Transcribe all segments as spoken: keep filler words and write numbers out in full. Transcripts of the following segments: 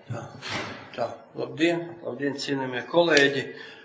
Tā, tā, labdien, labdien, cienījamie kolēģi.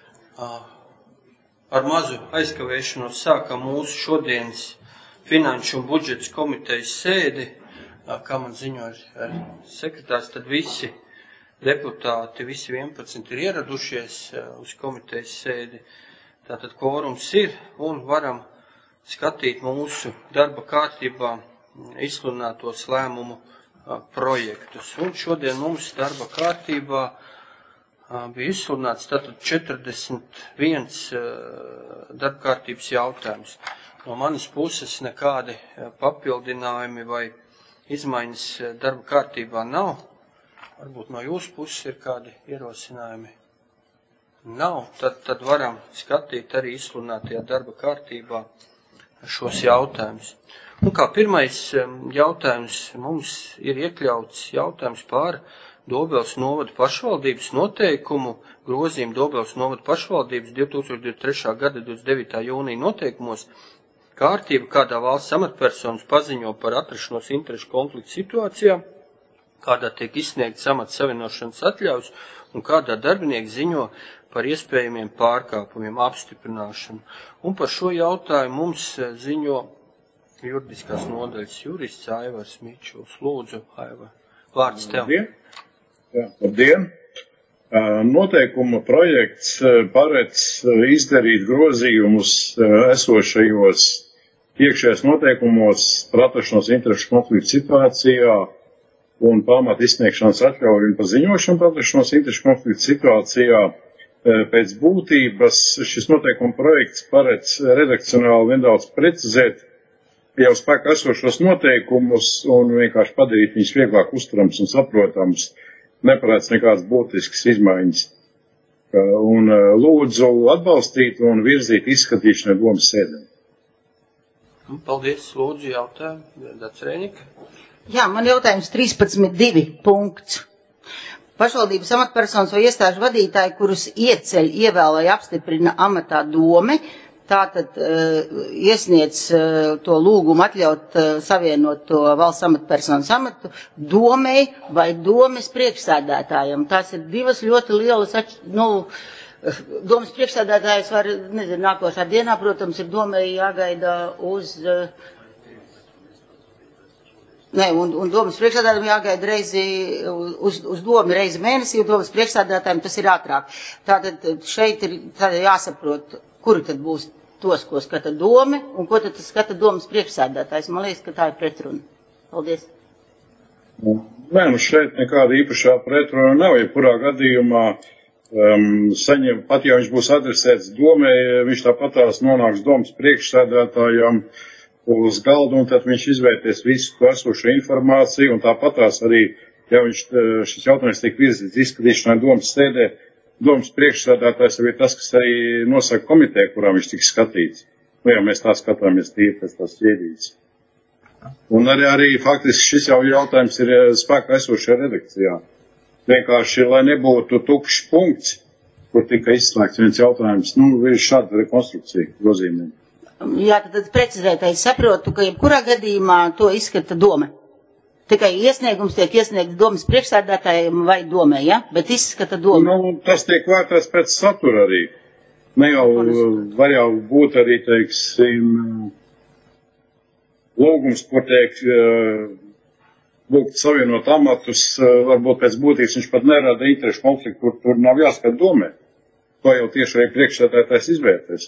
Ar mazu aizkavēšanos sākam mūsu šodienas Finanšu un budžets komitejas sēdi. Kā man ziņoja ar sekretārs, tad visi deputāti, visi vienpadsmit ir ieradušies uz komitejas sēdi. Tātad kvorums ir un varam skatīt mūsu darba kārtībā izsludinātos lēmumu projektus. Un šodien mums darba kārtībā bija izsludināts tātad četrdesmit viens darba kārtības jautājums. No manas puses nekādi papildinājumi vai izmaiņas darba kārtībā nav. Varbūt no jūsu puses ir kādi ierosinājumi. Nav, tad, tad varam skatīt arī izsludinātajā darba kārtībā šos jautājumus. Un kā pirmais jautājums mums ir iekļauts jautājums par Dobeles novada pašvaldības noteikumu grozījumu Dobeles novada pašvaldības divi tūkstoši divdesmit trešā gada divdesmit devītā jūnija noteikumos kārtība, kādā valsts amatpersonas paziņo par atrašanos interešu konfliktu situācijā, kādā tiek izsniegts amata savienošanas atļaus un kādā darbinieki ziņo par iespējamiem pārkāpumiem apstiprināšanu. Un par šo jautājumu mums ziņo juridiskās nodaļas jurists Aivars Mičuls. Lūdzu, Aivar, vārds tev. Labdien. Jā, labdien. Noteikuma projekts paredz izdarīt grozījumus esošajos iekšējos noteikumos par atrašanos interešu konfliktu situācijā un pamata izsniegšanas atļauju un paziņošanu par atrašanos interešu konfliktu situācijā. Pēc būtības šis noteikuma projekts paredz redakcionāli nedaudz precizēt jau spēkā esošos noteikumus un vienkārši padarīt viņus vieglāk uzturams un saprotams, neparēc nekādas būtiskas izmaiņas. Un lūdzu atbalstīt un virzīt izskatīšanai domas sēdē. Paldies, lūdzu, jautājumu. Dats Rēnika. Jā, man jautājums trīspadsmit divi punkts. Pašvaldības amatpersonas vai iestāžu vadītāji, kurus ieceļ, ievēl vai apstiprina amatā dome, tātad uh, iesniedz uh, to lūgumu atļaut uh, savienot to valsts amatpersonas amatu domei vai domes priekšsēdētājam. Tās ir divas ļoti lielas, nu, domes priekšsēdētājs var, nezinu, nākošā dienā, protams, ir domei jāgaida uz, uh, ne, un, un domes priekšsēdētājiem jāgaida reizi uz, uz domi reizi mēnesī, un domes priekšsēdētājiem tas ir ātrāk. Tātad šeit ir tātad jāsaprot, kuri tad būs tos, ko skata dome, un ko tad skata domas priekšsēdētājs. Man liekas, ka tā ir pretruna. Paldies. Nē, nu šeit nekāda īpašā pretruna nav, ja kurā gadījumā um, saņem, pat ja viņš būs adresēts domē, viņš tāpatās nonāks domas priekšsēdētājam uz galdu, un tad viņš izvērties visu to esošo informāciju, un tāpatās arī, ja viņš šis jautājums tiek virzīts izskatīšanai domas sēdē, domas priekšsēdētājs ir tas, kas arī nosaka komiteju, kurā viņš tiks skatīts. Nu, ja mēs tā skatāmies tīri pēc tās ķēdītes. Un arī, arī faktiski šis jau jautājums ir spēkā esošajā redakcijā. Vienkārši, lai nebūtu tukšs punkts, kur tika izslēgts viens jautājums, nu, ir šāda rekonstrukcija grozījumiem. Jā, tad precizētais saprotu, ka jebkurā gadījumā to izskata dome. Tikai iesniegums tiek iesniegts domas priekšsēdētājiem vai domē, ja? Bet izskata doma. Nu, tas tiek vērtēts pēc satura arī. Ne jau, var jau būt arī, teiksim, lūgums, kur tiek lūgt savienot amatus, varbūt pēc būtības viņš pat nerada interešu konfliktu, kur tur nav jāskat domē. To jau tieši arī priekšsēdētājs izvērtēs.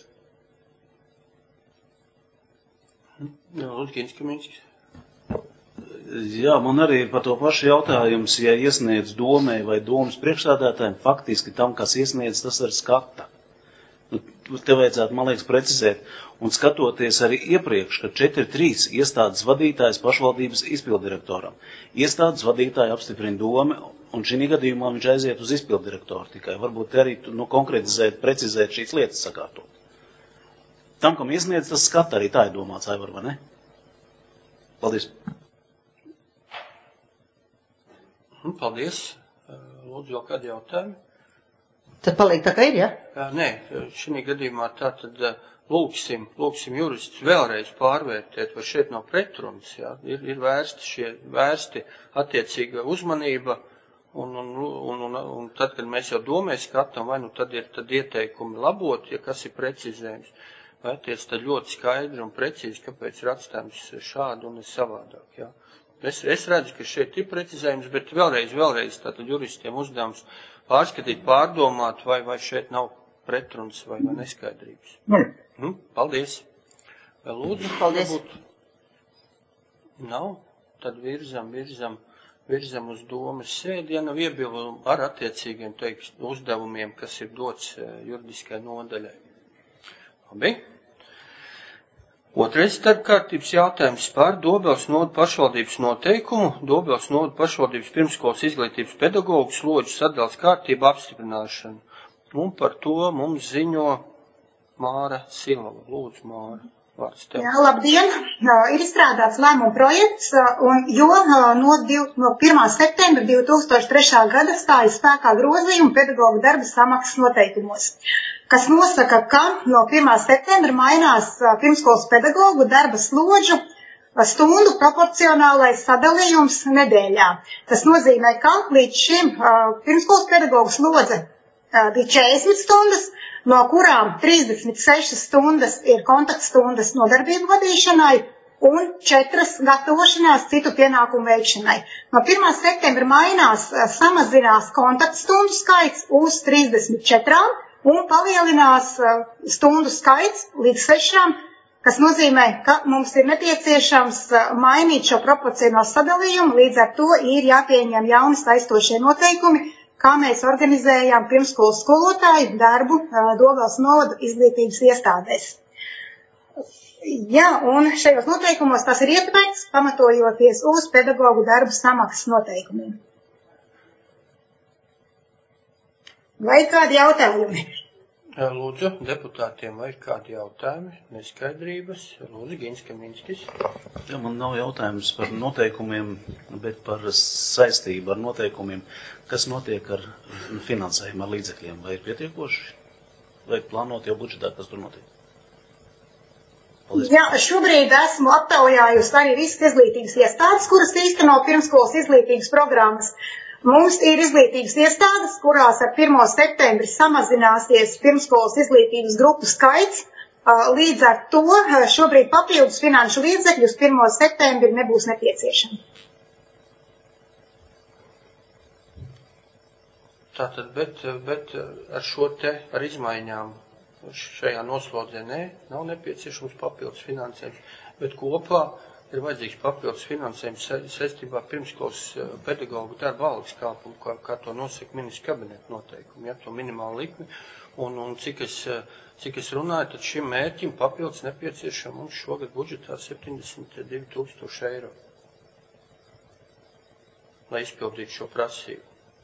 Jā, Lūdzu, Kaminskis. Jā, man arī ir par to pašu jautājums, ja iesniedz domē vai domas priekšsēdētājiem, faktiski tam, kas iesniedz, tas ir skata. Nu, te vajadzētu, man liekas, precizēt. Un skatoties arī iepriekš, ka četri trīs iestādes vadītājs pašvaldības izpildirektoram. Iestādes vadītāji apstiprina dome, un šī gadījumā viņš aiziet uz izpildirektoru tikai. Varbūt arī nu, konkretizēt, precizēt šīs lietas sakārtot. Tam, kam iesniedz, tas skata arī tā ir domāts, Aivar, vai ne? Paldies. Paldies. Lūdzu, vēl kādi jautājumi? Tad paliek tā, kā ir, ja? Nē, šī gadījumā tā tad lūksim, lūksim juristus vēlreiz pārvērtēt, vai šeit nav pretrunas, jā. Ir, ir vērsti, šie, vērsti attiecīga uzmanība un, un, un, un, un tad, kad mēs jau domē skatām, vai nu tad ir tad ieteikumi labot, ja kas ir precizējums, vai attiec tad ļoti skaidri un precīzi, kāpēc ir atstājums šādi un ir savādāk, jā. Es, es redzu, ka šeit ir precizējums, bet vēlreiz, vēlreiz tātad juristiem uzdevums pārskatīt, pārdomāt, vai, vai šeit nav pretruns vai, vai neskaidrības. Mm. Nu, paldies. Vēl lūdzu. Paldies. Varbūt nav, tad virzam, virzam, virzam uz domas sēdi, ja nav iebildumu ar attiecīgiem teiks, uzdevumiem, kas ir dots juridiskai nodaļai. Labi. Otrais starpkārtības jautājums par Dobeles nodu pašvaldības noteikumu, Dobeles nodu pašvaldības pirmskolas izglītības pedagogu slodžu sadales kārtību apstiprināšanu. Un par to mums ziņo Māra Silava. Lūdzu, Māra, vārds tev. Jā, labdien! Ir izstrādāts lēmuma projekts, un jo no, div, no pirmā septembra divi tūkstoši trešā gada stājas spēkā grozījumi pedagogu darba samaksas noteikumos, kas nosaka, ka no pirmā septembra mainās pirmskolas pedagogu darba slodžu stundu proporcionālais sadalījums nedēļā. Tas nozīmē, ka līdz šim pirmskolas pedagogu slodze bija četrdesmit stundas, no kurām trīsdesmit sešas stundas ir kontaktstundas nodarbību vadīšanai un četras gatavošanās citu pienākumu veikšanai. No pirmā septembra mainās, samazinās kontaktstundu skaits uz trīsdesmit četrām un palielinās stundu skaits līdz sešām, kas nozīmē, ka mums ir nepieciešams mainīt šo proporcionālo sadalījumu, līdz ar to ir jāpieņem jauni saistošie noteikumi, kā mēs organizējām pirmskolas skolotāju darbu Dobeles novada izglītības iestādēs. Jā, un šajos noteikumos tas ir ietverts, pamatojoties uz pedagogu darbu samaksas noteikumiem. Vai ir kādi jautājumi? Lūdzu, deputātiem, vai ir kādi jautājumi, neskaidrības? Lūdzu, Gins Kaminskis. Jā, man nav jautājums par noteikumiem, bet par saistību ar noteikumiem. Kas notiek ar finansējumu, ar līdzekļiem? Vai ir pietiekoši? Vai plānot jau budžetā, kas tur notiek? Paldies. Jā, šobrīd esmu aptaujājusi arī visas izglītības iestādes, kuras īsteno pirmskolas izglītības programmas. Mums ir izglītības iestādes, kurās ar pirmo septembri samazināsies pirmskolas izglītības grupu skaits. Līdz ar to šobrīd papildus finanšu līdzekļus pirmo septembri nebūs nepieciešami. Tātad, bet, bet ar šo te, ar izmaiņām šajā noslodzē nē, nav nepieciešams papildus finansējums, bet kopā ir vajadzīgs papildus finansējums saistībā pirmskolas pedagogu darba algas kāpumu, kā, kā to nosaka ministra kabineta noteikumi, ja, to minimālu likmi. Un, un cik, es, cik es runāju, tad šim mērķim papildus nepieciešam mums šogad budžetā septiņdesmit divi tūkstoši eiro, lai izpildītu šo prasību.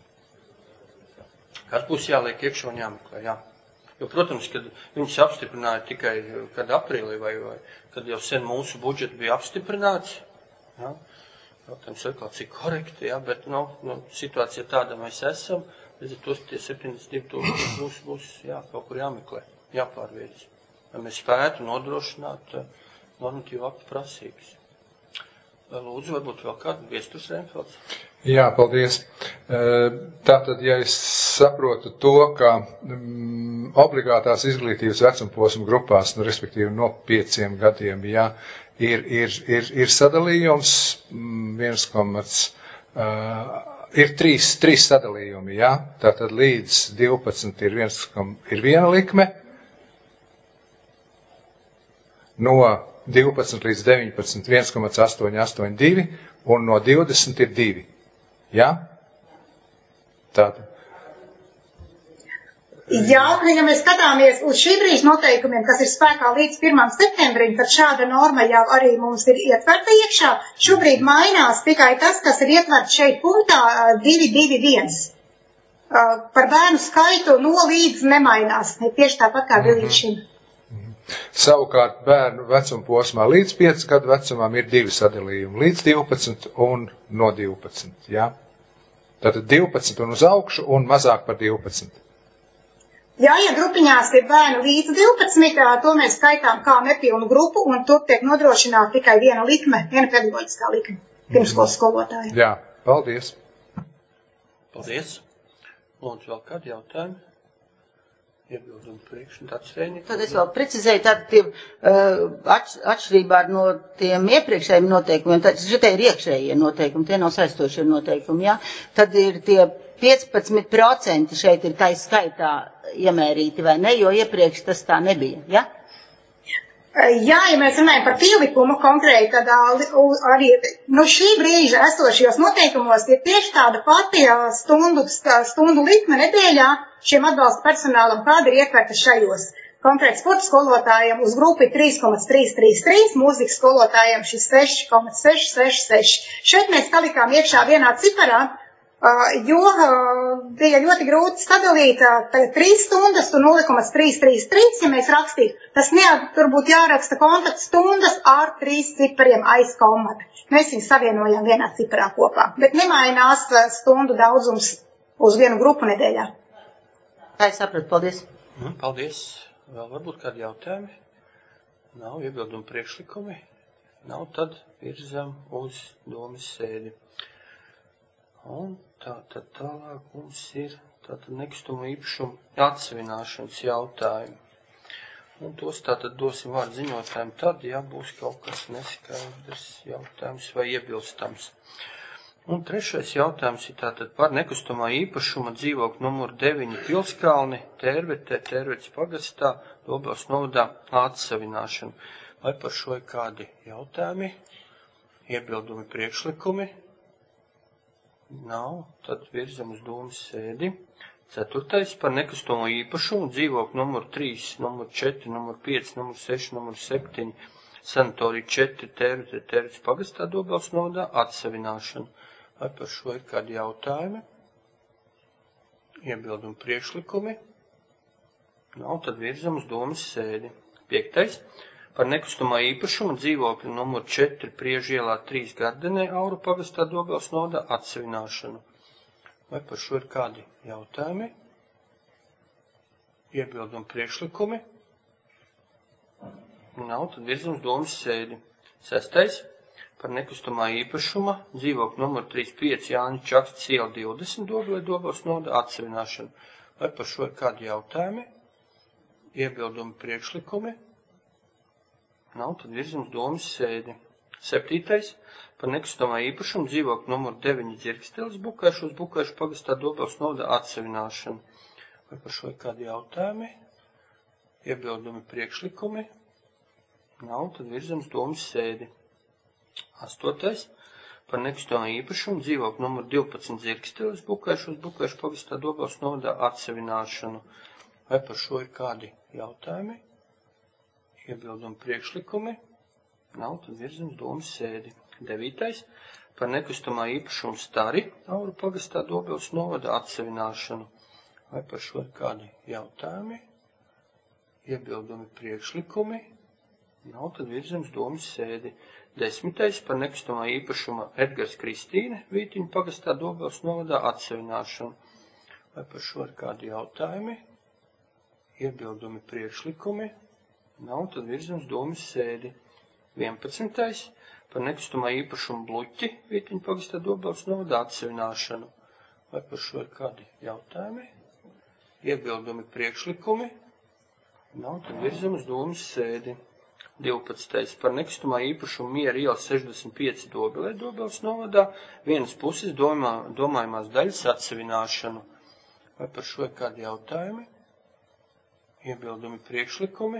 Kas būs jāliek iekšā un jāmeklē, jā. Jo, protams, kad viņas apstiprināja tikai kad aprīlī vai, vai kad jau sen mūsu budžets bija apstiprināts, jā, jautājums atkal, cik korekti, jā, bet, nu, nu, situācija tāda mēs esam, līdz ar tos tie septiņdesmit divi tūkstoši būs, būs, jā, kaut kur jāmeklē, jāpārviedz, lai mēs spētu nodrošināt normatīvu aktu prasības. Lūdzu, varbūt vēl kādu Viesturs Reinfelds. Jā, paldies. Tātad, ja es saprotu to, ka mm, obligātās izglītības vecumposmu grupās, nu, respektīvi no pieciem gadiem, jā, ir, ir, ir, ir sadalījums, viens komats, uh, ir trīs, trīs sadalījumi, jā, tātad līdz divpadsmit ir, viens, ir viena likme, no divpadsmit līdz deviņpadsmit viens komats astoņi astoņi divi un no divdesmit ir divi. Jā? Tātad. Jā, ja mēs skatāmies uz šī brīža noteikumiem, kas ir spēkā līdz pirmam septembrim, tad šāda norma jau arī mums ir ietverta iekšā. Šobrīd mainās tikai tas, kas ir ietverts šeit punktā divi divi viens. Par bērnu skaitu no līdz nemainās, ne tieši tāpat kā bija līdz šim. Savukārt bērnu vecuma posmā līdz piecu gadu vecumam ir divi sadalījumi, līdz divpadsmit un no divpadsmit, jā? Tātad divpadsmit un uz augšu un mazāk par divpadsmit. Jā, ja grupiņās ir bērni līdz divpadsmit, to mēs skaitām kā nepilnu grupu, un tur tiek nodrošināta tikai viena likme, viena pedagoģiskā likme, pirmskolas skolotāja. Jā, paldies. Paldies. Lūdzu, vēl kādi jautājumi? Iebildumi priekš un tāds rēnīgi. Tad es vēl precizēju, tātad tie, uh, atš, atšķirībā no tiem iepriekšējiem noteikumiem, tad šitie ir iekšējie noteikumi, tie nav saistošie noteikumi, jā. Tad ir tie piecpadsmit procenti šeit ir tai skaitā iemērīti, vai ne, jo iepriekš tas tā nebija, jā? Jā, ja mēs runājam par pielikumu konkrēti, tad arī no šī brīža esošajos noteikumos ir tieši tāda pati stundu, stundu likme nedēļā šiem atbalsta personālam, kāda ir ietverta šajos. Konkrēti sporta skolotājiem uz grupu ir trīs komats trīs trīs trīs, mūzikas skolotājiem šis seši komats seši seši seši. Šeit mēs salikām iekšā vienā ciparā, jo bija ļoti grūti sadalīt trīs stundas un nulle komats trīs trīs trīs, ja mēs rakstītu. Tas neat, tur būtu jāraksta kontakts stundas ar trīs cipariem aiz komata. Mēs viņus savienojam vienā ciparā kopā, bet nemainās stundu daudzums uz vienu grupu nedēļā. Tā es sapratu, paldies. Paldies. Vēl varbūt kādi jautājumi? Nav iebildumu priekšlikumi? Nav, tad virzam uz domas sēdi. Un tā tad tālāk mums ir tātad nekustamo īpašumu atsevināšanas jautājumi. Un tos tātad dosim vārdu ziņotājiem tad, ja būs kaut kas neskaidrs jautājums vai iebilstams. Un trešais jautājums ir tātad par nekustamā īpašuma dzīvokļu numuru deviņi Pilskalni, Tērvetē, Tērvetes pagastā, Dobels novadā atsevināšanu. Vai par šo ir kādi jautājumi, iebildumi, priekšlikumi? Nav, tad virzam uz domas sēdi. Ceturtais par nekustamo īpašumu dzīvokļu numuru trīs, numuru četri, numuru pieci, numuru seši, numuru septiņi, sanatorija četri, Tērvetē, Tērvetes pagastā, Dobels novadā atsevināšanu. Vai par šo ir kādi jautājumi? Iebildumi, priekšlikumi? Nav, tad virzam uz domas sēdi. Piektais. Par nekustamā īpašuma dzīvokļu numuru četri Priežu ielā trīs Gardenē, Auru pagastā, Dobels novadā atsevināšanu. Vai par šo ir kādi jautājumi? Iebildumi, priekšlikumi? Nav, tad virzam uz domas sēdi. Sestais. Par nekustamā īpašuma dzīvokļu numuru trīs pieci Jāņa Čakstas iela divdesmit Dobelē, Dobels novadā atsevināšanu. Vai par šo ir kādi jautājumi? Iebildumi, priekšlikumi? Nav, tad virzam uz domas sēdi. Septītais. Par nekustamā īpašumu dzīvokļu numuru deviņi Dzirksteles Bukaišos, Bukaišu pagastā, Dobels novadā atsevināšanu. Vai par šo ir kādi jautājumi? Iebildumi, priekšlikumi? Nav, tad virzam uz domas sēdi. Astotais. Par nekustamā īpašumu dzīvokļu numuru divpadsmit Dzirksteles Bukaišos, Bukaišu pagastā, Dobels novadā atsevināšanu. Vai par šo ir kādi jautājumi? Iebildumi, priekšlikumi? Nav, tad virzam uz domas sēdi. Devītais. Par nekustamā īpašumu Stari, Auru pagastā, Dobels novadā atsevināšanu. Vai par šo ir kādi jautājumi? Iebildumi, priekšlikumi? Nav, tad virzam uz domas sēdi. Desmitais. Par nekustamā īpašuma Edgars Kristīne, Vītiņu pagastā, Dobels novadā atsevināšanu. Vai par šo ir kādi jautājumi? Iebildumi, priekšlikumi? Nav, tad virzam uz domas sēdi. vienpadsmitais. Par nekustamā īpašumu Bluķi, Vītiņu pagastā, Dobels novadā atsevināšanu. Vai par šo ir kādi jautājumi? Iebildumi, priekšlikumi? Nav, tad virzam uz domas sēdi. divpadsmitais. Par nekustamā īpašumu Miera iela sešdesmit pieci Dobelē, Dobels novadā, vienas puses domā, domājumās daļas atsevināšanu. Vai par šo ir kādi jautājumi? Iebildumi, priekšlikumi?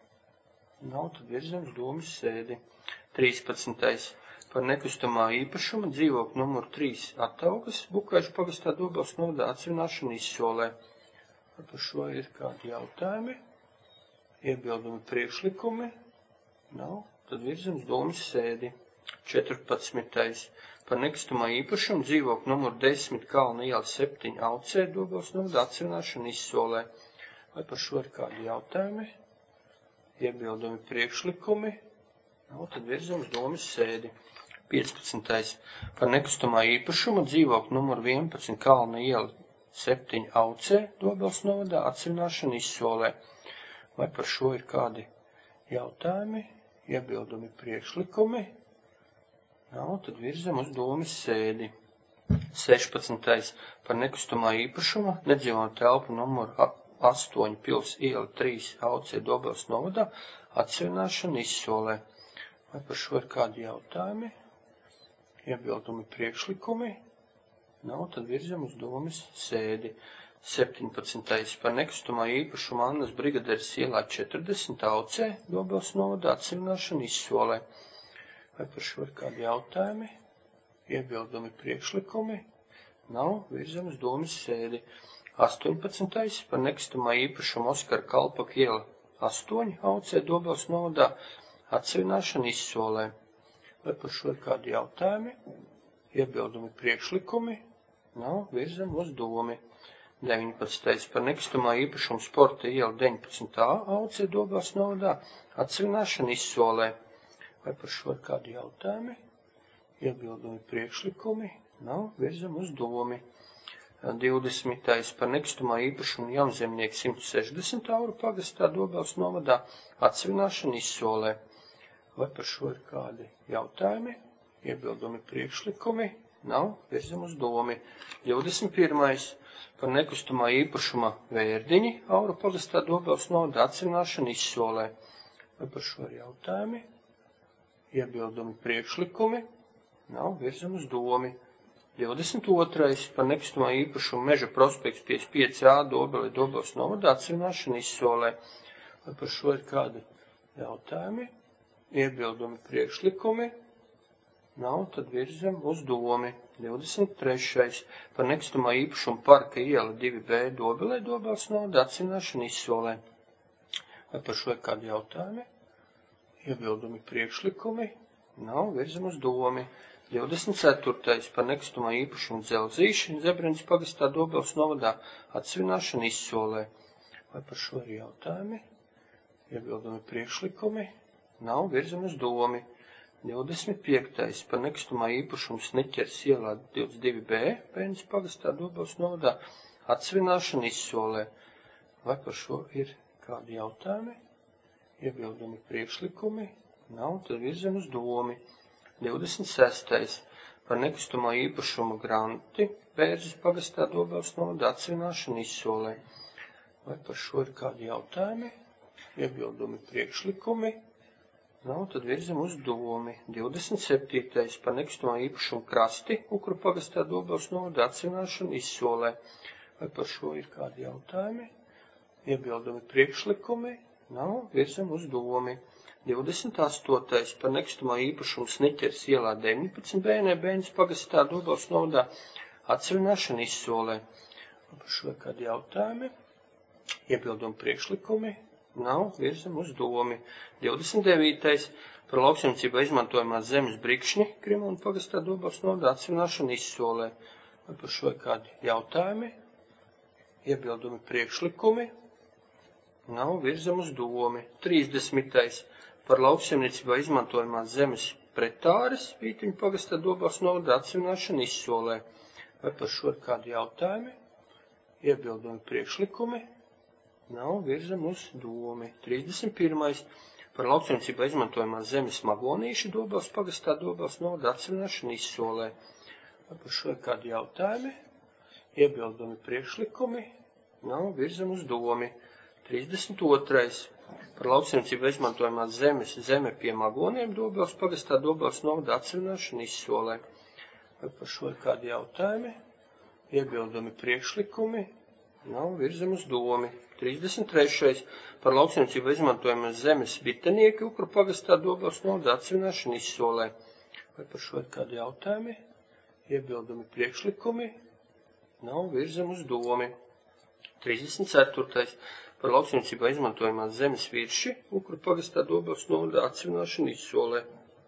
Nav, tad virzam uz domas sēdi. trīspadsmitais. Par nekustamā īpašuma dzīvokļu numuru trīs Attaugas, Bukaišu pagastā, Dobels novadā atsevināšanu Izsolē. Vai par šo ir kādi jautājumi? Iebildumi, priekšlikumi? Nav, tad virzam uz domas sēdi. četrpadsmitais. Par nekustamā īpašumu dzīvokļu numuru desmit Kalna iela septiņi Alcē, Dobels novadā atsevināšanu Izsolē. Vai par šo ir kādi jautājumi? Iebildumi, priekšlikumi? Nav, tad virzam uz domas sēdi. piecpadsmitais. Par nekustamā īpašuma dzīvokļu numuru vienpadsmit Kalna iela septiņi Aucē, Dobels novadā atsevināšanu Izsolē. Vai par šo ir kādi jautājumi? Iebildumi, priekšlikumi? Nav, tad virzam uz domas sēdi. sešpadsmitais par nekustamā īpašuma nedzīvojamo telpu numuru astoņi pils iela trīs Aucē Dobels novadā atsevināšanu Izsolē. Vai par šo ir kādi jautājumi? Iebildumi, priekšlikumi? Nav, tad virzam uz domas sēdi. septiņpadsmitais par nekustamā īpašuma Annas Brigaderes ielā četrdesmit Aucē Dobels novadā atsevināšanu Izsolē. Vai par šo ir kādi jautājumi? Iebildumi, priekšlikumi? Nav, virzam uz domas sēdi. astoņpadsmitais par nekustamā īpašuma Oskara Kalpaka iela astoņi Aucē Dobels novadā atsevināšanu Izsolē. Vai par šo ir kādi jautājumi? Iebildumi, priekšlikumi? Nav, virzam uz domi. deviņpadsmitais par nekustamā īpašuma Sporta iela deviņpadsmit A Aucē Dobels novadā atsevināšanu Izsolē. Vai par šo ir kādi jautājumi? Iebildumi, priekšlikumi? Nav, virzam uz domi. divdesmitais par nekustamā īpašuma Jaunzemnieka simt sešdesmit Auru pagastā Dobels novadā atsevināšanu Izsolē. Vai par šo ir kādi jautājumi? Iebildumi, priekšlikumi? Nav, virzam uz domi. divdesmit pirmais par nekustamā īpašuma Vērdiņi Auru pagastā Dobels novadā atsevināšanu Izsolē. Vai par šo ir jautājumi? Iebildumi, priekšlikumi? Nav, virzam uz domi. divdesmit otrais par nekustamā īpašuma Meža prospekts piecdesmit pieci A Dobeli Dobels novadā atsevināšanu Izsolē. Vai par šo ir kādi jautājumi? Iebildumi, priekšlikumi? Nav, tad virzam uz domi. divdesmit trešais par nekustamā īpašuma Parka iela divi B Dobelē Dobels novadā atsevināšanu Izsolē. Vai par šo ir kādi jautājumi? Iebildumi, priekšlikumi? Nav, virzam uz domi. divdesmit ceturtais par nekustamā īpašuma Dzelzīši Zebrens pagastā Dobels novadā atsevināšanu Izsolē. Vai par šo ir jautājumi? Iebildumi, priekšlikumi? Nav, virzam uz domi. divdesmit piektais par nekustamā īpašuma Sniķers ielā divdesmit divi B Pēnas pagastā Dobels novadā atsevināšanu Izsolē. Vai par šo ir kādi jautājumi? Iebildumi, priekšlikumi? Nav, tad virzam uz domi. divdesmit sestais par nekustamā īpašuma Granti Bērzes pagastā Dobels novadā atsevināšanu Izsolē. Vai par šo ir kādi jautājumi? Iebildumi, priekšlikumi? Nav, tad virzam uz domi. divdesmit septītais par nekustamā īpašuma Krasti Ukru pagastā Dobels novadā atsevināšanu Izsolē. Vai par šo ir kādi jautājumi? Iebildumi, priekšlikumi? Nav, virzam uz domi. divdesmit astotais par nekustamā īpašuma Sniķers ielā deviņpadsmit B Nebēņas pagastā Dobels novadā atsevināšanu Izsolē. Vai par šo ir kādi jautājumi? Iebildumi, priekšlikumi? Nav, virzam uz domi. divdesmit devītais par lauksaimniecībā izmantojamās zemes brikšņi Krimona pagastā Dobels novadā atsevināšanu Izsolē. Vai par šo ir kādi jautājumi? Iebildumi, priekšlikumi? Nav, virzam uz domi. trīsdesmitais par lauksaimniecībā izmantojamās zemes pretāres Vītiņu pagastā Dobels novadā atsevināšanu Izsolē. Vai par šo ir kādi jautājumi? Iebildumi, priekšlikumi? Nav, virzam uz domi. trīsdesmit pirmais par lauksaimniecībā izmantojamās zemes Magonīša Dobels pagastā Dobels novadā atsevināšanu Izsolē. Vai par šo ir kādi jautājumi? Iebildumi, priekšlikumi? Nav, virzam uz domi. trīsdesmit otrais par lauksaimniecībā izmantojamās zemes Zeme pie Magoniem Dobels pagastā Dobels novadā atsevināšanu Izsolē. Vai par šo ir kādi jautājumi? Iebildumi, priekšlikumi? Nav, virzam uz domi. trīsdesmit trešais par lauksaimniecībā izmantojamās zemes Vitenieki Ukru pagastā Dobels novadā atsevināšanu Izsolē. Vai par šo ir kādi jautājumi? Iebildumi, priekšlikumi? Nav, virzam uz domi. trīsdesmit ceturtais par lauksaimniecībā izmantojamās zemes Virši Ukru pagastā Dobels novadā atsevināšanu Izsolē.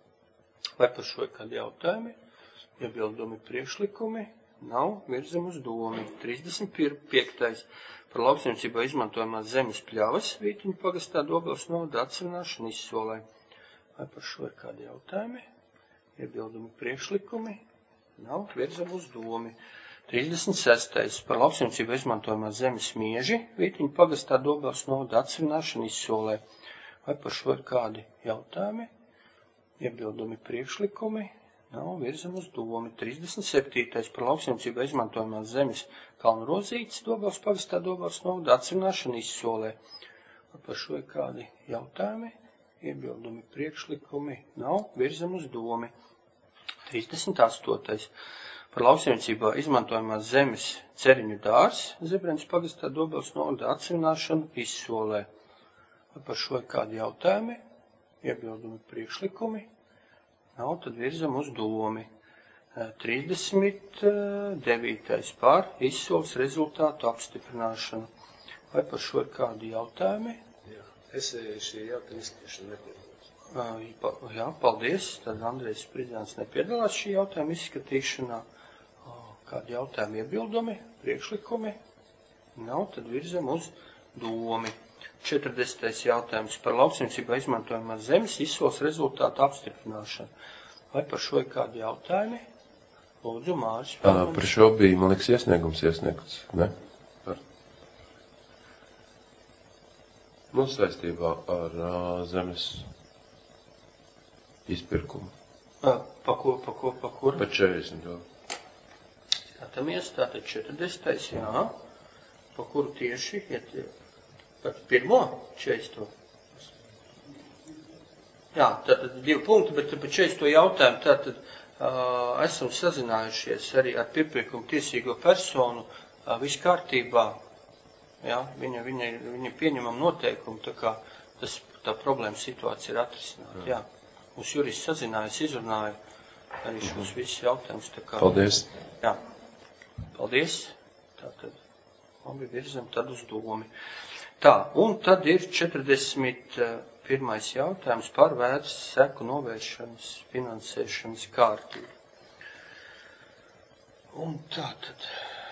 Vai par šo ir kādi jautājumi? Iebildumi, priekšlikumi? Nav, virzam uz domi. trīsdesmit piektais par lauksaimniecībā izmantojamās zemes Pļavas Vītiņu pagastā Dobels novadā atsevināšanu Izsolē. Vai par šo ir kādi jautājumi? Iebildumi, priekšlikumi? Nav, virzam uz domi. trīsdesmit sestais par lauksaimniecībā izmantojamās zemes Mieži Vītiņu pagastā Dobels novadā atsevināšanu Izsolē. Vai par šo ir kādi jautājumi? Iebildumi, priekšlikumi? Nav, virzam uz domi. trīsdesmit septītais par lauksaimniecībā izmantojamās zemes Kalnrozītes Dobels pagastā Dobels novada atsvināšanu izsolē. Par šo ir kādi jautājumi, iebildumi, priekšlikumi? Nav, virzam uz domi. trīsdesmit astotais par lauksaimniecībā izmantojamās zemes Ceriņu dārs Zebrens pagastā Dobels novada atsvināšanu izsolē. Par šo ir kādi jautājumi, iebildumi, priekšlikumi? Nav, tad virzam uz domi. trīsdesmit devītais par izsoles rezultātu apstiprināšanu. Vai par šo ir kādi jautājumi? Jā, es šī jautājuma izskatīšanu Jā, nepiedalījos. jā, paldies. Tad Andrejs Spridzāns nepiedalās šī jautājuma izskatīšanā. Kādi jautājumi, iebildumi, priekšlikumi? Nav, tad virzam uz domi. četrdesmitais jautājums par lauksaimniecībā izmantojamās zemes izsoles rezultātu apstiprināšanu. Vai par šo ir kādi jautājumi? Lūdzu, Māris. Uh, par šo bija, man liekas, iesniegums iesniegts, ne? Par... Nu, saistībā ar uh, zemes izpirkumu. Uh, pa ko, pa ko, pa kur? Pa četrdesmit. Skatāmies, tātad četrdesmitais, jā. Pa kuru tieši iet? Par pirmo četrdesmito. Jā, tātad divi punkti, bet par četrdesmito jautājumu tātad uh, esam sazinājušies arī ar pirpirkumu tiesīgo personu, uh, viss kārtībā, jā, viņa, viņa, viņa pieņemam noteikumu, tā kā tas, tā problēma situācija ir atrisināta, jā. Mums jurists sazinājas, izrunāja arī šos visus jautājumus, tā kā. Paldies. Jā, paldies. Tātad, labi, virzam tad uz domi. Tā, un tad ir četrdesmit pirmais jautājums par vētras seku novēršanas finansēšanas kārtību. Un tātad,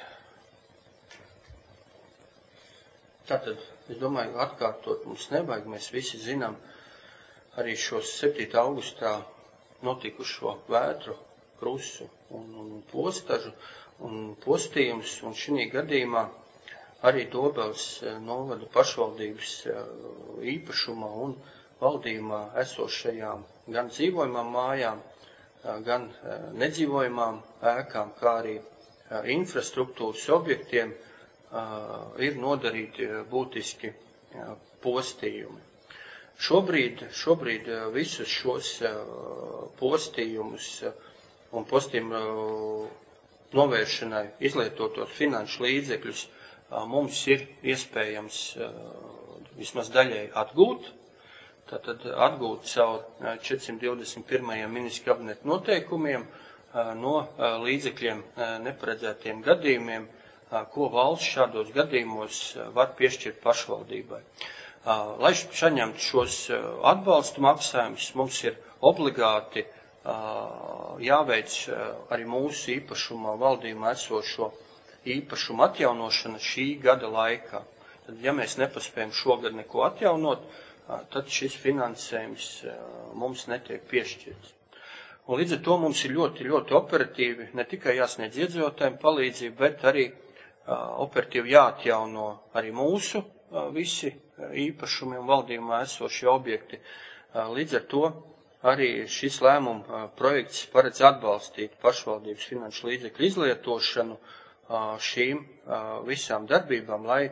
tātad, es domāju, atkārtot mums nevajag, mēs visi zinām arī šos septītā augustā notikušo vētru, krusu un, un postažu un postījumus, un šī gadījumā arī Dobels novada pašvaldības īpašumā un valdījumā esošajām gan dzīvojamām mājām, gan nedzīvojamām ēkām, kā arī infrastruktūras objektiem ir nodarīti būtiski postījumi. Šobrīd, šobrīd visus šos postījumus un postījumu novēršanai izlietotos finanšu līdzekļus mums ir iespējams vismaz daļai atgūt, tātad atgūt caur četrsimt divdesmit pirmajam ministra kabineta noteikumiem no līdzekļiem neparedzētiem gadījumiem, ko valsts šādos gadījumos var piešķirt pašvaldībai. Lai saņemtu šos atbalstu maksājumus, mums ir obligāti jāveic arī mūsu īpašumā valdījumā esošo īpašumu atjaunošana šī gada laikā. Tad, ja mēs nepaspējam šogad neko atjaunot, tad šis finansējums mums netiek piešķirts. Un līdz ar to mums ir ļoti, ļoti operatīvi ne tikai jāsniedz iedzīvotājiem palīdzību, bet arī operatīvi jāatjauno arī mūsu visi īpašumi un valdījumā esošie objekti. Līdz ar to arī šis lēmuma projekts paredz atbalstīt pašvaldības finanšu līdzekļu izlietošanu šīm visām darbībām, lai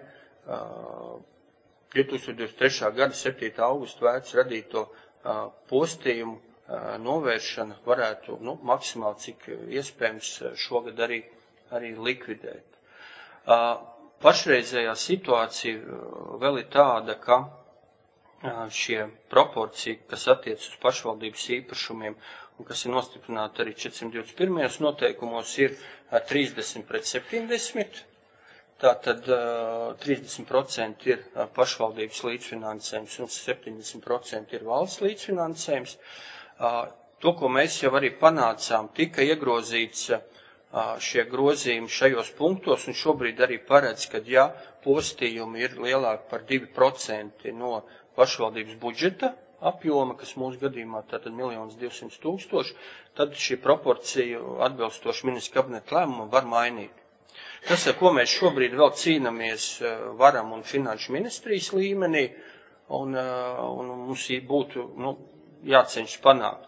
divi tūkstoši divdesmit trešā gada septītā augusta vētras radīto postījumu novēršana varētu nu, maksimāli cik iespējams šogad arī, arī likvidēt. Pašreizējā situācija vēl ir tāda, ka šie proporcija, kas attiec uz pašvaldības īpašumiem un kas ir nostiprināti arī četrsimt divdesmit pirmajos noteikumos, ir trīsdesmit pret septiņdesmit. Tātad trīsdesmit procenti ir pašvaldības līdzfinansējums un septiņdesmit procenti ir valsts līdzfinansējums. To, ko mēs jau arī panācām, tika iegrozīts šie grozījumi šajos punktos, un šobrīd arī paredz, ka ja postījumi ir lielāki par divi procenti no pašvaldības budžeta apjoma, kas mūsu gadījumā tātad miljonus divsimt tūkstoši, tad šī proporcija atbilstoši ministra kabineta lēmumam var mainīt. Tas, ar ko mēs šobrīd vēl cīnāmies varam un finanšu ministrijas līmenī, un, un mums būtu nu, jācenšas panākt.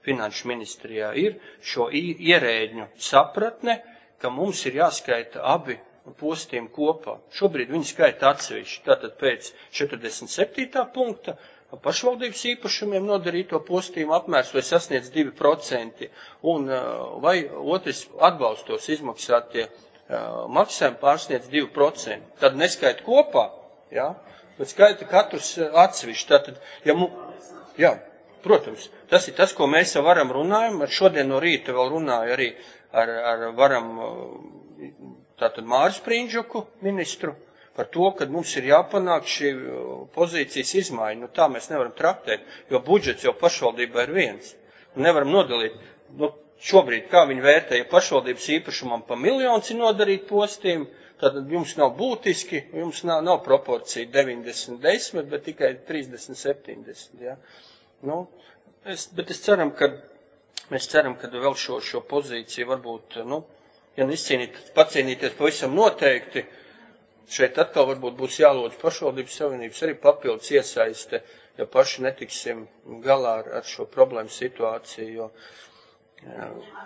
finanšu ministrijā, ir šo ierēģņu sapratne, ka mums ir jāskaita abi postījumi kopā. Šobrīd viņi skaita atsevišķi. Tātad pēc četrdesmit septītā punkta pašvaldības īpašumiem nodarīto postījumu apmērs vai sasniedz divi procenti, un vai otrs atbalstos izmaksātie maksājumi pārsniedz divi procenti. Tad neskaita kopā, jā, bet skaita katrs atsevišķi. Tātad, ja mu, jā, protams, tas ir tas, ko mēs jau varam runājam. Ar šodien no rīta vēl runāju arī ar, ar varam tātad Māris Prīņžuku ministru par to, ka mums ir jāpanāk šī pozīcijas izmaiņa. Nu, tā mēs nevaram traktēt, jo budžets jau pašvaldībā ir viens. Nevaram nodalīt. Nu, šobrīd, kā viņi vērtē, ja pašvaldības īpašumam pa miljons ir nodarīt postījumu, tad jums nav būtiski, jums nav, nav proporcija deviņdesmit desmit, bet tikai trīsdesmit septiņdesmit. Ja? Nu, es, bet es ceram, ka mēs ceram, ka vēl šo, šo pozīciju varbūt, nu, ja izcīnīt, pacīnīties pavisam noteikti, šeit atkal varbūt būs jālūdz pašvaldības savienības arī papildus iesaiste, ja paši netiksim galā ar, ar šo problēmu situāciju, jo, jā.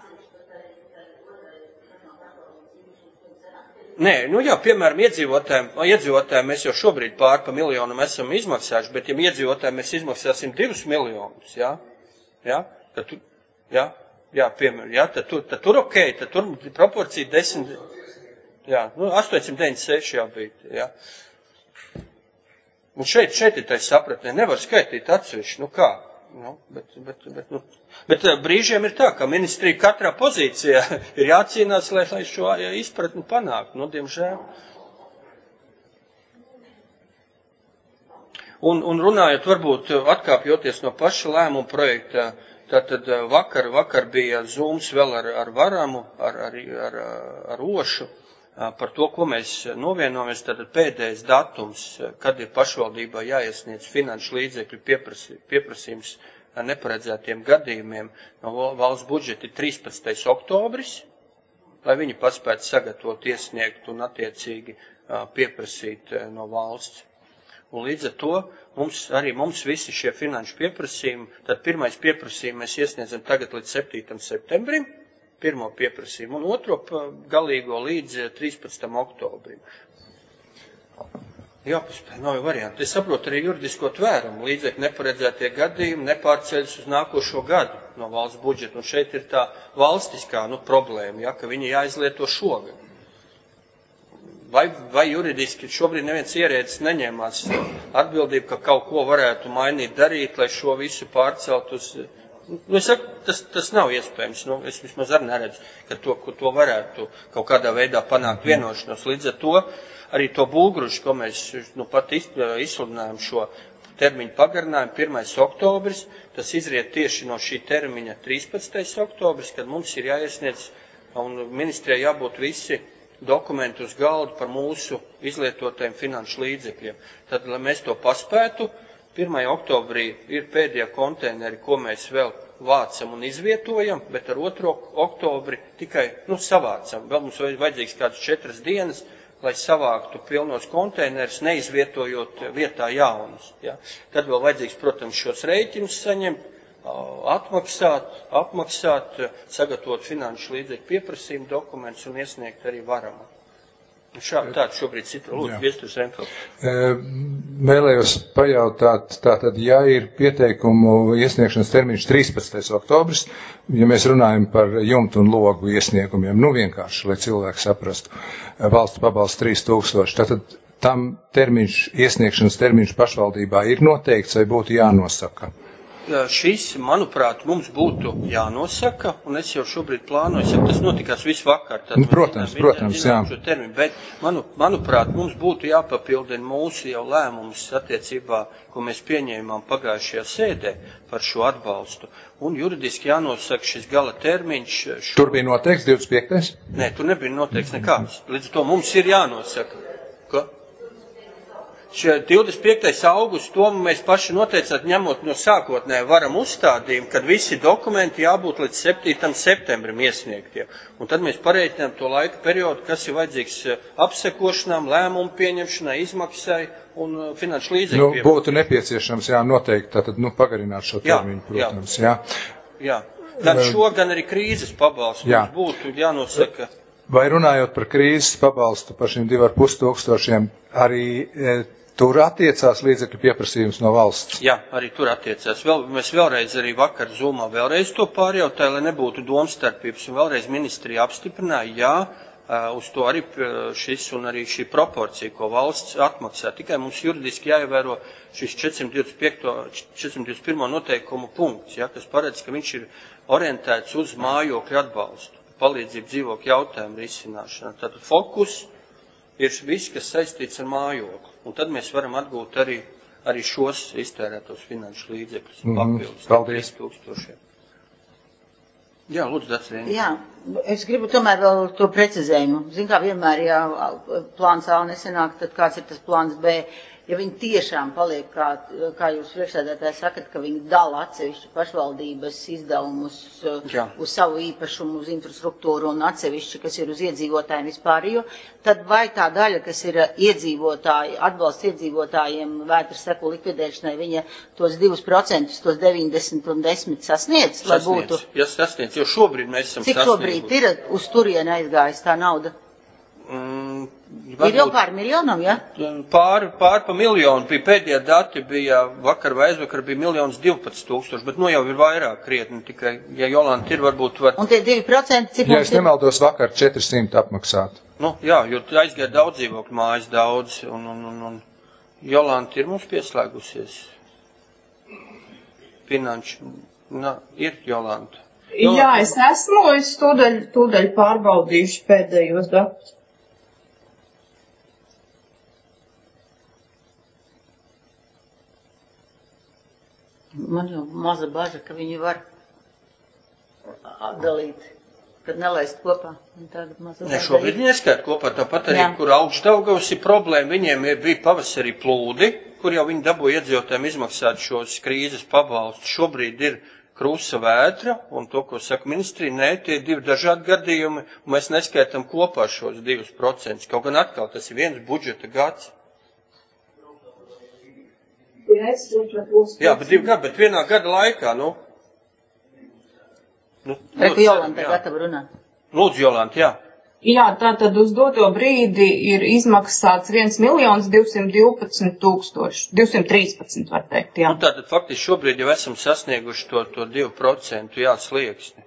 Nē, nu jā, piemēram, iedzīvotājiem, iedzīvotājiem mēs jau šobrīd pār pa miljonam esam izmaksājuši, bet ja iedzīvotājiem mēs izmaksāsim divus miljonus, jā, jā, tad tu, jā, jā, piemēram, jā, tad tur, tad tur ok, tad tur proporcija desmit, jā, nu, astoņsimt deviņdesmit seši jābūt, jā. Un šeit, šeit ir tā sapratnē, nevar skaitīt atsevišķi, nu kā, nu, bet, bet, bet, nu, bet brīžiem ir tā, ka ministrija katrā pozīcijā ir jācīnās, lai, lai šo izpratni panāktu, nu, diemžēl. Un, un runājot, varbūt atkāpjoties no paša lēmuma projekta, tātad vakar, vakar bija zūms vēl ar, ar Varamu, ar, ar, ar, ar Ošu, par to, ko mēs novienojamies, tātad pēdējais datums, kad ir pašvaldībā jāiesniedz finanšu līdzekļu pieprasī, pieprasījums neparedzētiem gadījumiem no valsts budžeta ir trīspadsmitais oktobris, lai viņi paspētu sagatavot, iesniegt un attiecīgi pieprasīt no valsts. Un līdz ar to mums, arī mums visi šie finanšu pieprasījumi, tad pirmais pieprasījumi mēs iesniedzam tagad līdz septītam septembrim, pirmo pieprasījumu, un otro galīgo līdz trīspadsmitam oktobrim. Jāpaspēj, nav jau varianti. Es saprotu arī juridisko tvērumu. Līdzekļi neparedzētie gadījumi nepārceļas uz nākošo gadu no valsts budžeta. Un šeit ir tā valstiskā, nu, problēma, ja, ka viņi jāizlieto šogad. Vai, vai juridiski šobrīd neviens ierēdis neņēmās atbildību, ka kaut ko varētu mainīt, darīt, lai šo visu pārcelt uz... Nu, es saku, tas, tas nav iespējams. Nu, es vismaz arī neredzu, ka to, to varētu kaut kādā veidā panākt vienošanos. Līdz ar to arī to būgrušu, ko mēs nu, pat izsludinājām šo termiņu pagarinājumu, pirmais oktobris, tas izriet tieši no šī termiņa trīspadsmitais oktobris, kad mums ir jāiesniedz un ministrijai jābūt visi dokumenti uz galda par mūsu izlietotajiem finanšu līdzekļiem. Tad, lai mēs to paspētu, pirmajā oktobrī ir pēdējā konteineri, ko mēs vēl vācam un izvietojam, bet ar otro oktobri tikai, nu, savācam. Vēl mums vajadzīgs kādas četras dienas, lai savāktu pilnos konteinerus, neizvietojot vietā jaunus. Ja. Tad vēl vajadzīgs, protams, šos rēķinus saņemt, atmaksāt, apmaksāt, sagatavot finanšu līdzekļu pieprasījumu dokumentus un iesniegt arī Varamam. Šā, tāda šobrīd citra. Lūdzu, Viesturs Renfels. Vēlējos pajautāt, tātad, ja ir pieteikumu iesniegšanas termiņš trīspadsmitais oktobris, ja mēs runājam par jumtu un logu iesniegumiem, nu vienkārši, lai cilvēki saprastu, valsts pabalsts trīs tūkstoši, tātad tam termiņš, iesniegšanas termiņš pašvaldībā ir noteikts vai būtu jānosaka? Šis, manuprāt, mums būtu jānosaka, un es jau šobrīd plānoju, ja tas notikās visu vakar. Tad nu, protams, zinām, protams, zinām jā. Terminu, bet, manu, manuprāt, mums būtu jāpapildina mūsu jau lēmums attiecībā, ko mēs pieņēmām pagājušajā sēdē par šo atbalstu. Un juridiski jānosaka šis gala termiņš. Šo... Tur bija noteikts divdesmit piektais? Nē, tur nebija noteikts nekāds. Līdz to mums ir jānosaka. Ko? divdesmit piektais augusts, to mēs paši noteicāt, ņemot no sākotnē Varam uzstādījumu, kad visi dokumenti jābūt līdz septītam septembrim iesniegtiem. Un tad mēs pareiķinām to laika periodu, kas ir vajadzīgs apsekošanām, lēmumu pieņemšanai, izmaksai un finanšu līdzekļu. Nu, būtu nepieciešams, jā, noteikti, tātad, nu, pagarināt šo termiņu, protams, jā. jā. jā. Gan šo, gan arī krīzes pabalstu Jā. mums būtu jānosaka. Vai runājot par krīzes pabalstu par šiem divi ar pus tūkstošiem, arī e, tur attiecās līdzekļu pieprasījums no valsts? Jā, arī tur attiecās. Vēl, mēs vēlreiz arī vakar Zoomā vēlreiz to pārjautāju, lai nebūtu domstarpības, un vēlreiz ministrija apstiprināja, jā, uz to arī šis un arī šī proporcija, ko valsts atmaksā. Tikai mums juridiski jāievēro šis četrsimt divdesmit pirmais noteikumu punkts, ja, kas paredz, ka viņš ir orientēts uz mājokļu atbalstu, palīdzību dzīvokļu jautājumu risināšanā. Tātad fokus ir viss, kas saistīts ar mājokli. Un tad mēs varam atgūt arī, arī šos iztērētos finanšu līdzekļus. Mm, papildus. paldies. Tūkstošiem. Jā, lūdzu, Dacrīna. Jā, es gribu tomēr vēl to precizējumu. Zin kā vienmēr, ja plāns A nesenāk, tad kāds ir tas plāns B? Ja viņi tiešām paliek, kā, kā jūs priekšsēdētāji sakat, ka viņi dala atsevišķi pašvaldības izdevumus Jā. uz savu īpašumu, uz infrastruktūru un atsevišķi, kas ir uz iedzīvotājiem vispārējo, tad vai tā daļa, kas ir iedzīvotāji, atbalsts iedzīvotājiem vētras seku likvidēšanai, viņa tos divus procentus, tos deviņdesmit un desmit sasniedz, lai būtu? Jā, sasniedz, jo šobrīd mēs esam Cik sasnieguši. šobrīd ir uz turieni aizgājis tā nauda? Mm, ir jau pār miljonam, ja? Pār, pār pa miljonu. Bija pēdējā dati, bija vakar vai aizvakar bija miljons divpadsmit tūkstoši, bet nu jau ir vairāk krietni, tikai, ja Jolanta ir, varbūt var. Un tie divi procenti, cik Ja mums es ir? nemaldos, vakar četrsimt apmaksāt. Nu, jā, jo aizgāja daudz dzīvokļu mājas daudz, un, un, un, un Jolanta ir mums pieslēgusies. Finanšu, na, ir Jolanta. Jā, es esmu, es tūdaļ, tūdaļ pārbaudījuši pēdējos datus. Man jau maza baža, ka viņi var atdalīt, kad nelaist kopā. Ne, šobrīd neskait kopā, tāpat arī, Jā. kur Augšdaugavas ir problēma, viņiem bija pavasarī plūdi, kur jau viņi dabūja iedzīvotājiem izmaksāt šos krīzes pabalstus. Šobrīd ir krusa vētra, un to, ko saka ministrija, nē, tie ir divi dažādi gadījumi, un mēs neskaitam kopā šos divus procentus. Kaut gan atkal tas ir viens budžeta gads. Jā, bet divi gadi, bet vienā gada laikā, nu. nu Reku Jolanta gatava runāt. Lūdzu, Jolanta, jā. Jā, tātad uz doto brīdi ir izmaksāts viens miljons divsimt divpadsmit tūkstoši, divsimt trīspadsmit var teikt, jā. Nu, tātad faktiski šobrīd jau esam sasnieguši to, to divu procentu, jā, slieksni.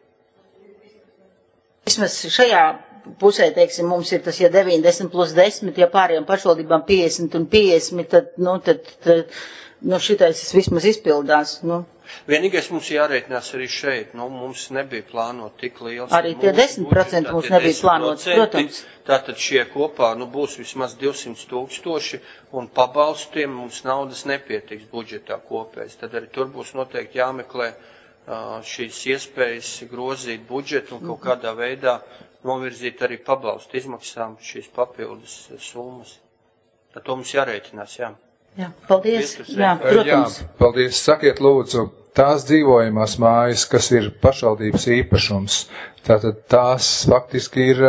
Vismaz šajā pusē, teiksim, mums ir tas, ja deviņdesmit plus desmit, ja pārējām pašvaldībām piecdesmit un piecdesmit, tad, nu, tad, tad nu, šitais vismaz izpildās, nu. Vienīgais mums jārēķinās arī šeit, nu, mums nebija plānot tik liels. Arī tie desmit procenti mums nebija plānot, protams. Tātad šie kopā, nu, būs vismaz divsimt tūkstoši, un pabalstiem mums naudas nepietiks budžetā kopējas. Tad arī tur būs noteikti jāmeklē uh, šīs iespējas grozīt budžetu un kaut kādā veidā novirzīt arī pabalstu izmaksām šīs papildus summas. Tad to mums jārēķinās, jā. Jā, paldies. Jā, protams. Jā, paldies. Sakiet lūdzu, tās dzīvojamās mājas, kas ir pašvaldības īpašums, tātad tās faktiski ir,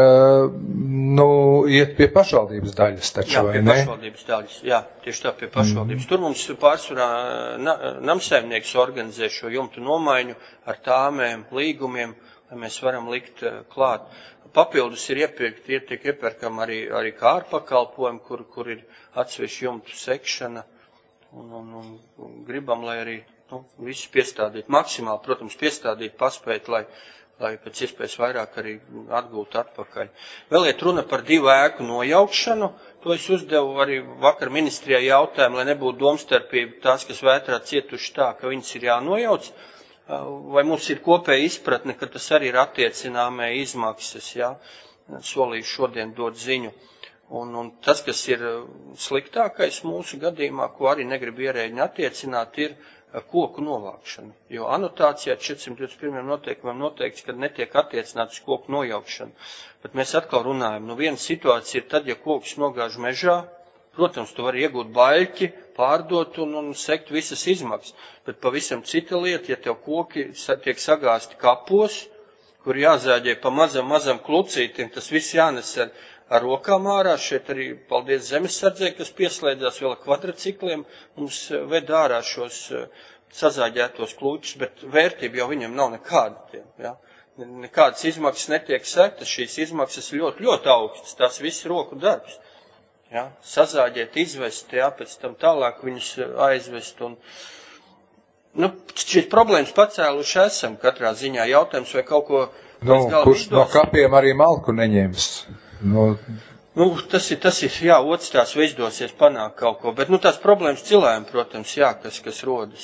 nu, iet pie pašvaldības daļas taču, jā, vai ne? Jā, pie pašvaldības daļas, jā, tieši tā pie pašvaldības. Mm. Tur mums pārsvarā na, namsaimnieks organizē šo jumtu nomaiņu ar tāmēm, līgumiem, lai mēs varam likt klāt. Papildus ir iepirkt, ir tiek iepērkam arī, arī kā ārpakalpojumi, kur, kur ir atsevišķi jumtu sekšana, un, un, un, un gribam, lai arī, nu, visu piestādīt, maksimāli, protams, piestādīt, paspēt, lai, lai pēc iespējas vairāk arī atgūt atpakaļ. Vēl iet runa par divu ēku nojaukšanu, to es uzdevu arī vakar ministrijai jautājumu, lai nebūtu domstarpība tās, kas vētrā cietuši tā, ka viņas ir jānojauc. Vai mums ir kopēja izpratne, ka tas arī ir attiecināmē izmaksas, jā, solīju šodien dot ziņu. Un, un tas, kas ir sliktākais mūsu gadījumā, ko arī negrib ierēģi attiecināt, ir koku novākšana. Jo anotācijā četrsimt divdesmit pirmajam noteikumam noteikts, ka netiek attiecināts koku nojaukšana. Bet mēs atkal runājam, nu viena situācija ir tad, ja koks nogāž mežā, protams, tu vari iegūt baļķi, pārdot un, un sekt visas izmaksas, bet pavisam cita lieta, ja tev koki tiek sagāsti kapos, kur jāzāģē pa mazam, mazam klucītim, tas viss jānes ar, ar rokām ārā, šeit arī, paldies zemesardzē, kas pieslēdzās vēl ar kvadracikliem, mums ved ārā šos sazāģētos klučus, bet vērtība jau viņiem nav nekāda. Tiem, ja? Nekādas izmaksas netiek sektas, šīs izmaksas ļoti, ļoti augstas, tās viss roku darbs. Ja? Sazāģēt, izvest, ja? Pēc tam tālāk viņus aizvest un nu, šīs problēmas pacēluši esam katrā ziņā. Jautājums, vai kaut ko nu, kurš izdos? No kapiem arī malku neņems? Nu, nu, tas ir, tas ir, jā, otrs tās izdosies panākt kaut ko, bet, nu, tās problēmas cilvēkiem, protams, jā, kas, kas rodas.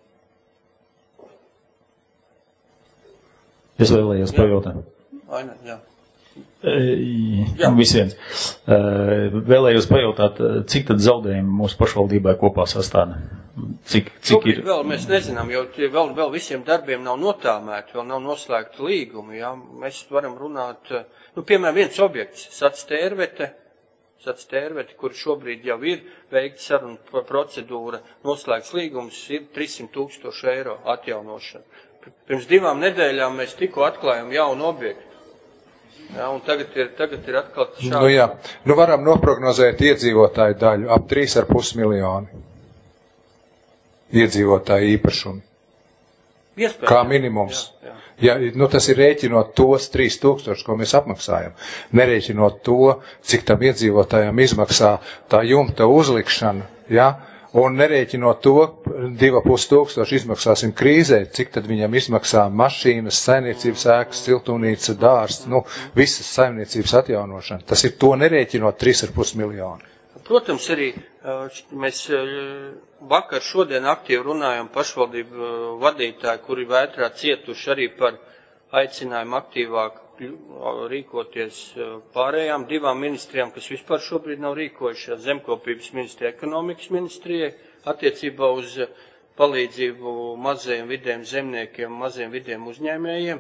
Es vēlējos pajautāt. Aina, jā. Jā. Visviens. Vēlējos pajautāt, cik tad zaudējumi mūsu pašvaldībai kopā sastāda? Cik, cik ir? Vēl mēs nezinām, jo vēl, vēl visiem darbiem nav notāmēti, vēl nav noslēgta līgumi. Jā. Mēs varam runāt, nu, piemēram, viens objekts, Sac Tērvete, Sac Tērvete, kur šobrīd jau ir veikta saruna procedūra, noslēgts līgums, ir trīs simt tūkstoši eiro atjaunošana. Pirms divām nedēļām mēs tikko atklājam jaunu objektu. Jā, un tagad ir, tagad ir atkal šādi. Nu jā, nu varam noprognozēt iedzīvotāju daļu ap trīs ar pus miljoni iedzīvotāju īpašumi. Iespējams. Kā minimums. Jā, jā. Ja, nu tas ir rēķinot tos trīs tūkstoši, ko mēs apmaksājam. Nerēķinot to, cik tam iedzīvotājiem izmaksā tā jumta uzlikšana, jā. Un nerēķinot to, divi pus tūkstoši izmaksāsim krīzē, cik tad viņam izmaksā mašīnas, saimniecības ēkas, siltumnīca, dārsts, nu, visas saimniecības atjaunošana. Tas ir to nerēķinot trīs ar pus miljoni. Protams, arī mēs vakar šodien aktīvi runājam pašvaldību vadītāji, kuri vētrā cietuši arī par aicinājumu aktīvāk rīkoties pārējām divām ministrijām, kas vispār šobrīd nav rīkojušās, zemkopības ministrija, ekonomikas ministrijai, attiecībā uz palīdzību mazajiem vidiem zemniekiem, mazajiem vidiem uzņēmējiem.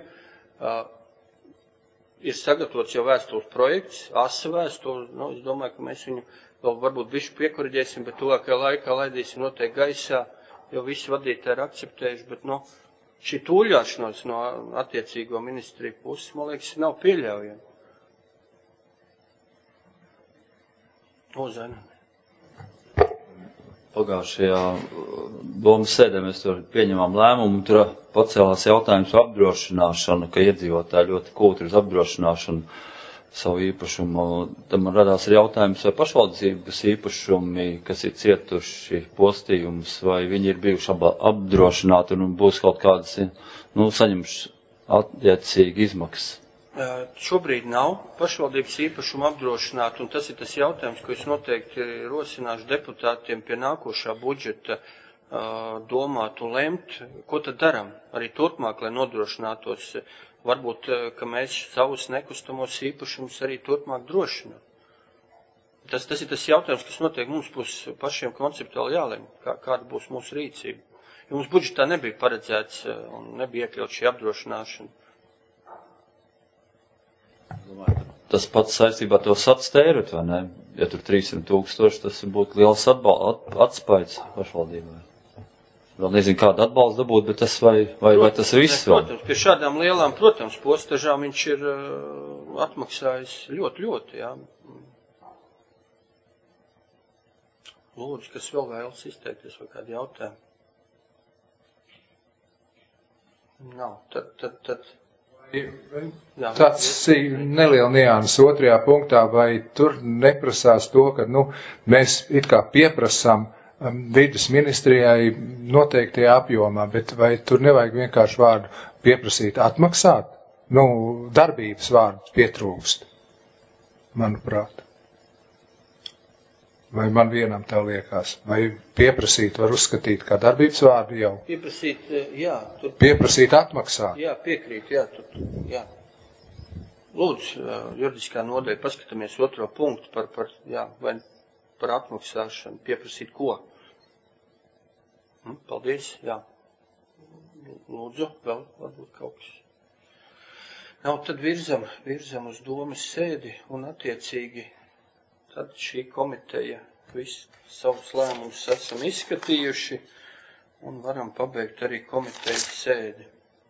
Ir sagatavots jau vēstules projekts, asa vēstule, nu, es domāju, ka mēs viņu vēl varbūt bišķi piekoriģēsim, bet tuvākajā laikā laidīsim noteikti gaisā, jo visi vadītāji ir akceptējuši, bet, nu, šī tūļāšanos no attiecīgo ministriju puses, man liekas, nav pieļaujama. Uzana. Pagājušajā domas sēdē mēs tur pieņemām lēmumu, tur pacēlās jautājums par apdrošināšanu, ka iedzīvotāji ļoti kūtri uz apdrošināšanu savu īpašumu. Tad man radās arī jautājums, vai pašvaldības īpašumi, kas ir cietuši postījumus, vai viņi ir bijuši apdrošināti un būs kaut kādas, nu, saņemši attiecīgi izmaksas. Šobrīd nav pašvaldības īpašuma apdrošināti, un tas ir tas jautājums, ko es noteikti rosināšu deputātiem pie nākošā budžeta domāt un lemt, ko tad daram arī turpmāk, lai nodrošinātos. Varbūt, ka mēs savus nekustamos īpašumus arī turpmāk drošinām. Tas, tas ir tas jautājums, kas noteikti mums būs pašiem konceptuāli jālem, kā, kāda būs mūsu rīcība. Jo mums budžetā nebija paredzēts un nebija iekļaut šī apdrošināšana. Tas pats saistībā to Sac Tērveti, vai ne? Ja tur trīs simt tūkstoši, tas būtu liels atbal, at, atspaids pašvaldībai. Vēl nezinu, kādu atbalstu dabūt, bet tas vai, vai, protams, vai tas viss vēl? Protams, pie šādām lielām, protams, postažām viņš ir uh, atmaksājis ļoti, ļoti, jā. Lūdzu, kas vēl vēlas izteikties vai kādi jautājumi? Nav, tad, tad, tad. Jā, tāds ir neliela nianses otrajā punktā, vai tur neprasās to, ka, nu, mēs it kā pieprasām vides ministrijai noteiktajā apjomā, bet vai tur nevajag vienkārši vārdu pieprasīt atmaksāt? Nu, darbības vārds pietrūkst, manuprāt. Vai man vienam tā liekas? Vai pieprasīt var uzskatīt kā darbības vārdu jau? Pieprasīt, jā. Tur... Pieprasīt atmaksāt? Jā, piekrīt, jā. Tur, jā. Lūdzu, juridiskā nodaļa, paskatāmies otro punktu par, par jā, vai par atmaksāšanu, pieprasīt ko? Hm, paldies, jā. Lūdzu, vēl varbūt kaut kas. Nav, tad virzam, virzam uz domas sēdi un attiecīgi tad šī komiteja visu savus lēmumus esam izskatījuši un varam pabeigt arī komitejas sēdi.